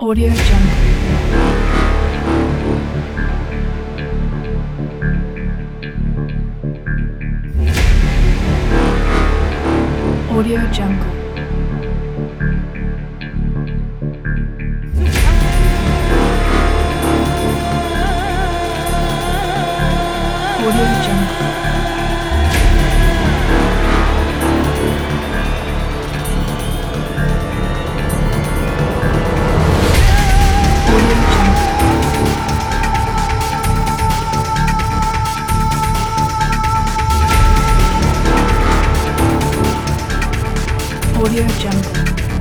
Audio Jungle. Audio Jungle. Audio Jungle. Audio Jungle.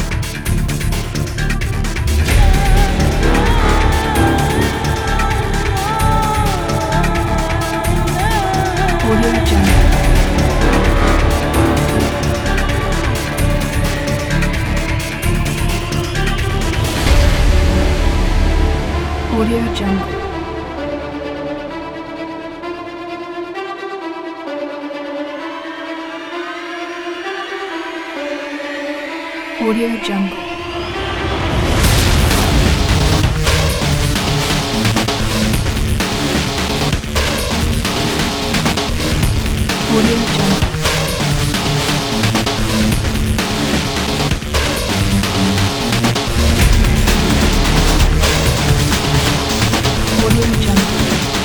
Audio Jungle. Audio Jungle. Audio Jungle. Audio Jungle. Audio Jungle.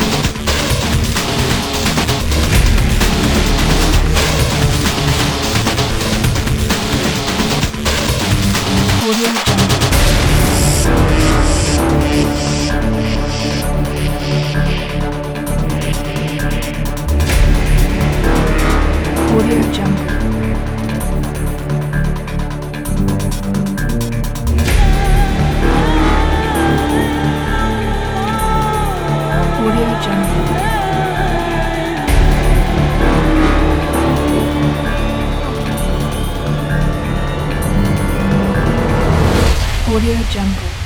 Audio Jungle. Audio Jungle. Audio Jungle. Audio Jungle.